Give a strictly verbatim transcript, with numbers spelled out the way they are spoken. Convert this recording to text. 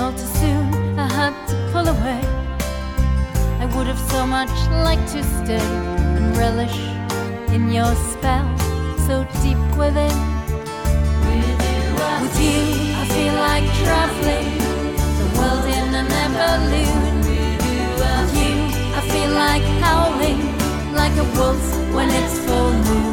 all too soon I had to pull away. I would have so much liked to stay and relish in your spell so deep within. With you, I, With you, I feel like traveling the world in an interlude. With you, I, With you, I feel like howling like a wolf when it's full moon.